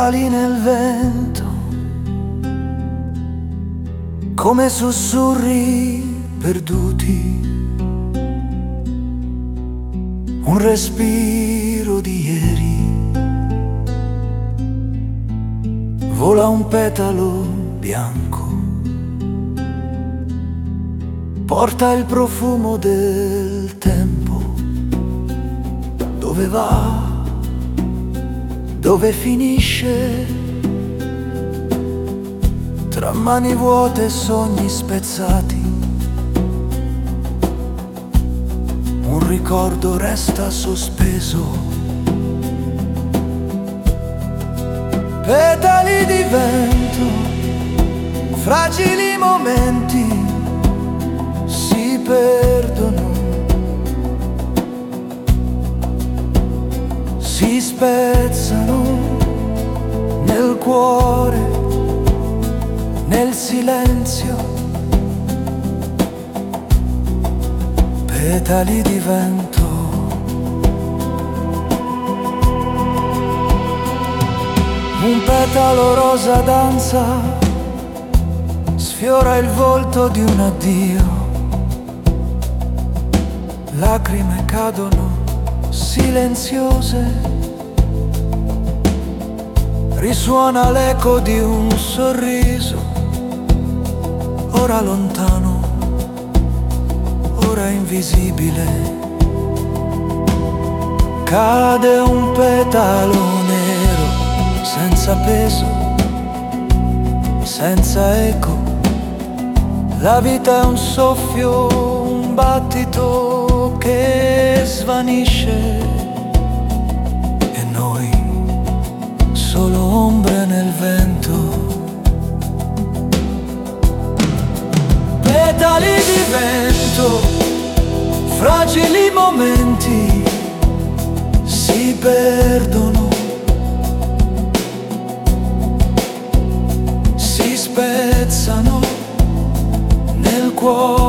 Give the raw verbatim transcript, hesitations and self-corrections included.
petali nel vento, come sussurri perduti, un respiro di ieri. Vola un petalo bianco, porta il profumo del tempo. Dove va? Dove finisce? Tra mani vuote e sogni spezzati, un ricordo resta sospeso. Petali di vento, fragili momenti si perdono, si spezzano nel cuore, nel silenzio. Petali di vento. Un petalo rosa danza, sfiora il volto di un addio. Lacrime cadono silenziose, risuona l'eco di un sorriso, ora lontano, ora invisibile. Cade un petalo nero, senza peso, senza eco. La vita è un soffio, un battito che svanisce, e noi solo ombre nel vento. Petali di vento, fragili momenti si perdono, si spezzano nel cuore.